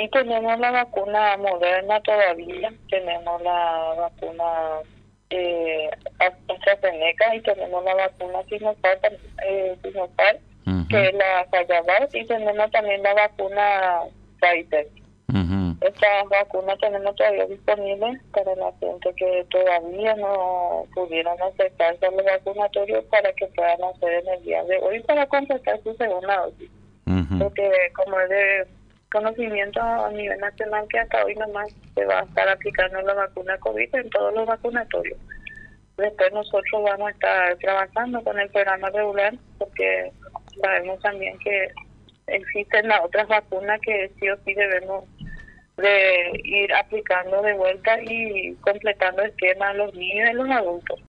Y tenemos la vacuna Moderna todavía, tenemos la vacuna AstraZeneca y tenemos la vacuna Sinopharm, que es la Sinovac, y tenemos también la vacuna Pfizer. Estas vacunas tenemos todavía disponibles para la gente que todavía no pudieron acercarse a los vacunatorios para que puedan hacer en el día de hoy para completar su segunda dosis. Porque como es de conocimiento a nivel nacional que hasta hoy nomás se va a estar aplicando la vacuna COVID en todos los vacunatorios. Después nosotros vamos a estar trabajando con el programa regular porque sabemos también que existen las otras vacunas que sí o sí debemos de ir aplicando de vuelta y completando el esquema a los niños y a los adultos.